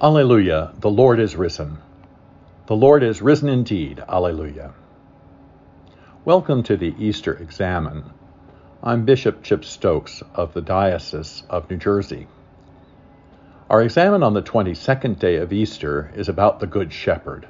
Alleluia, the Lord is risen. The Lord is risen indeed. Alleluia. Welcome to the Easter Examen. I'm Bishop Chip Stokes of the Diocese of New Jersey. Our examen on the 22nd day of Easter is about the Good Shepherd.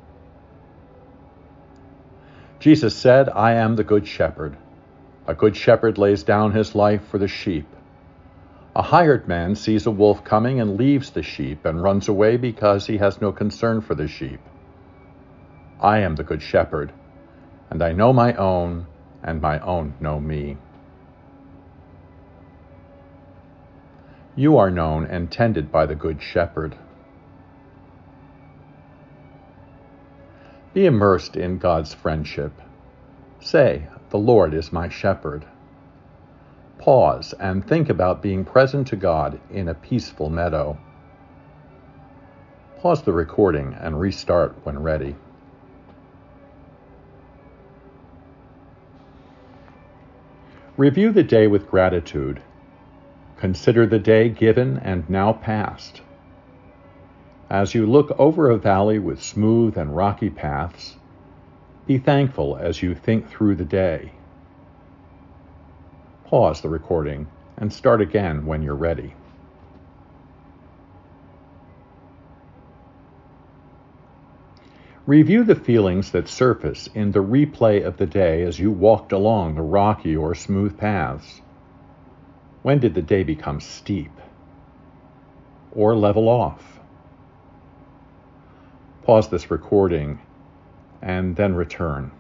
Jesus said, "I am the Good Shepherd. A good shepherd lays down his life for the sheep. A hired man sees a wolf coming and leaves the sheep and runs away because he has no concern for the sheep. I am the Good Shepherd, and I know my own, and my own know me." You are known and tended by the Good Shepherd. Be immersed in God's friendship. Say, "The Lord is my shepherd." Pause and think about being present to God in a peaceful meadow. Pause the recording and restart when ready. Review the day with gratitude. Consider the day given and now past. As you look over a valley with smooth and rocky paths, be thankful as you think through the day. Pause the recording and start again when you're ready. Review the feelings that surface in the replay of the day as you walked along the rocky or smooth paths. When did the day become steep or level off? Pause this recording and then return.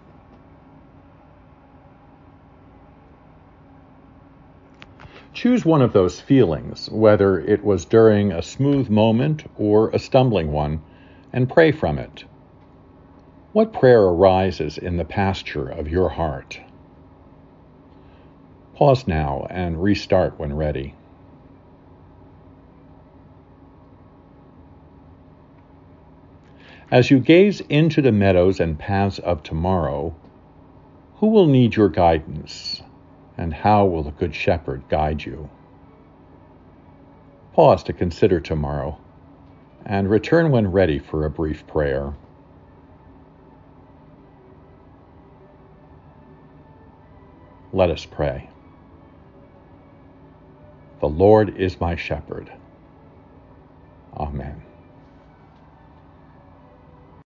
Choose one of those feelings, whether it was during a smooth moment or a stumbling one, and pray from it. What prayer arises in the pasture of your heart? Pause now and restart when ready. As you gaze into the meadows and paths of tomorrow, who will need your guidance, and how will the Good Shepherd guide you? Pause to consider tomorrow, and return when ready for a brief prayer. Let us pray. The Lord is my shepherd.